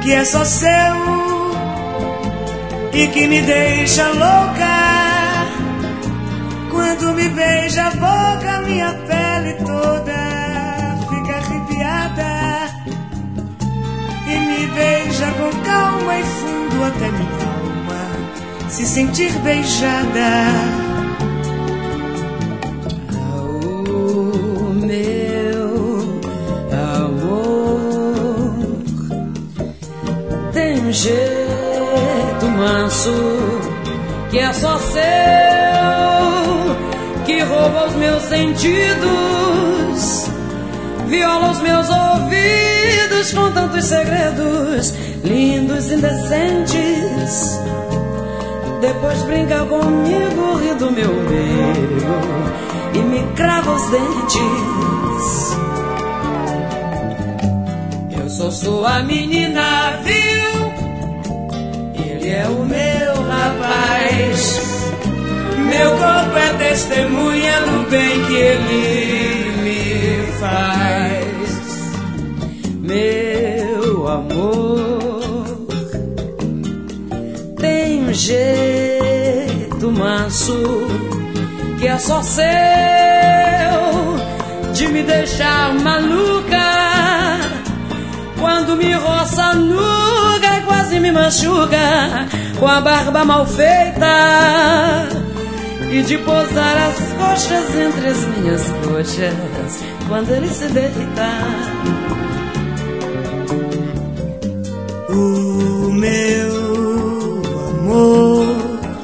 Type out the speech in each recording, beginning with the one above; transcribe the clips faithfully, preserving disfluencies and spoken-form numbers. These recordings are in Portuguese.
que é só seu e que me deixa louca. Quando me beija a boca, minha pele toda fica arrepiada e me beija com calma e fundo até minha alma se sentir beijada. Oh, meu amor, tem um jeito manso que é só seu, que rouba os meus sentidos, viola os meus ouvidos com tantos segredos lindos e indecentes. Depois brinca comigo, ri do meu beijo e me crava os dentes. Eu sou sua menina, viu? Ele é o meu rapaz. Meu corpo é testemunha do bem que ele me faz. Meu amor tem um jeito manso que é só seu de me deixar maluca. Quando me roça nuga, quase me machuca com a barba mal feita e de pousar as coxas entre as minhas coxas quando ele se deita. O meu amor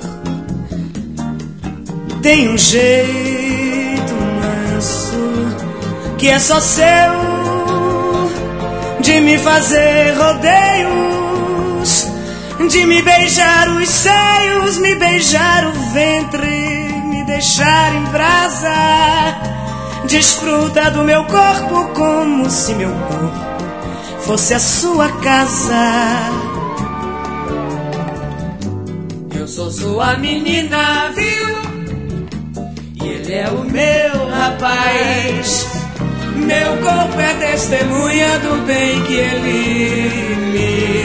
tem um jeito manso que é só seu de me fazer rodeios, de me beijar os seios, me beijar o ventre, me deixar em brasa. Desfruta do meu corpo como se meu corpo fosse a sua casa. Eu sou sua menina, viu? E ele é o meu rapaz. Meu corpo é testemunha do bem que ele me